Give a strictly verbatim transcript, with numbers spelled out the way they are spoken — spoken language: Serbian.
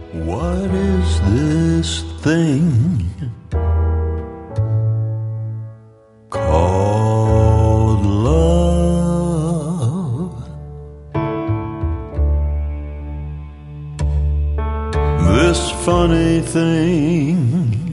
What is this thing called love? This funny thing